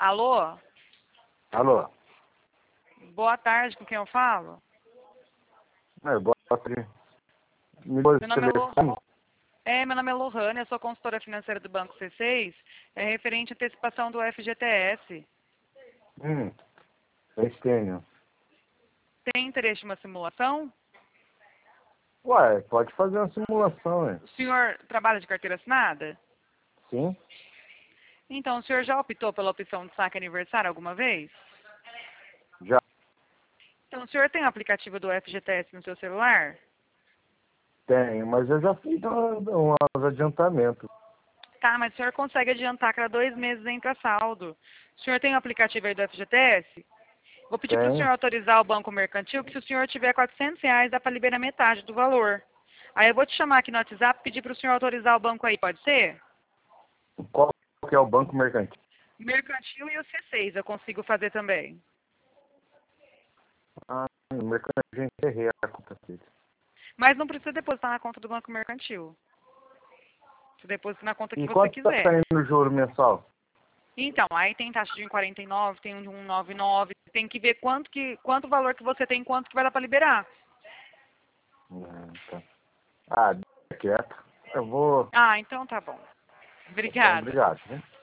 Alô? Alô? Boa tarde, com quem eu falo? Boa tarde. Me deu esse Meu nome é telefone? Meu nome é Lohane, eu sou consultora financeira do Banco C6, é referente à antecipação do FGTS. Tenho. Tem interesse em uma simulação? Ué, pode fazer uma simulação, hein? O senhor trabalha de carteira assinada? Sim? Então, o senhor já optou pela opção de saque aniversário alguma vez? Já Então, o senhor tem o aplicativo do FGTS no seu celular? tenho, mas eu já fiz uns adiantamentos. Tá, mas o senhor consegue adiantar cada 2 meses entra saldo. O senhor tem o aplicativo aí do FGTS? Vou pedir para o senhor Tenho. autorizar o banco mercantil, que se o senhor tiver R$ 400, dá para liberar metade do valor. Aí eu vou te chamar aqui no WhatsApp e pedir para o senhor autorizar o banco aí, pode ser? Qual que é o banco mercantil? Mercantil e o C6 eu consigo fazer também. O mercantil eu encerrei a conta dele. Mas não precisa depositar na conta do banco mercantil. Você deposita na conta que E você quanto tá quiser. saindo o juro mensal? Então, aí tem taxa de 1,49, tem um de 1,99, tem que ver quanto valor que você tem, quanto que vai dar para liberar. Tá. Deixa quieto. Eu vou... Ah, então tá bom. Tá bom, Obrigada. obrigado. Né?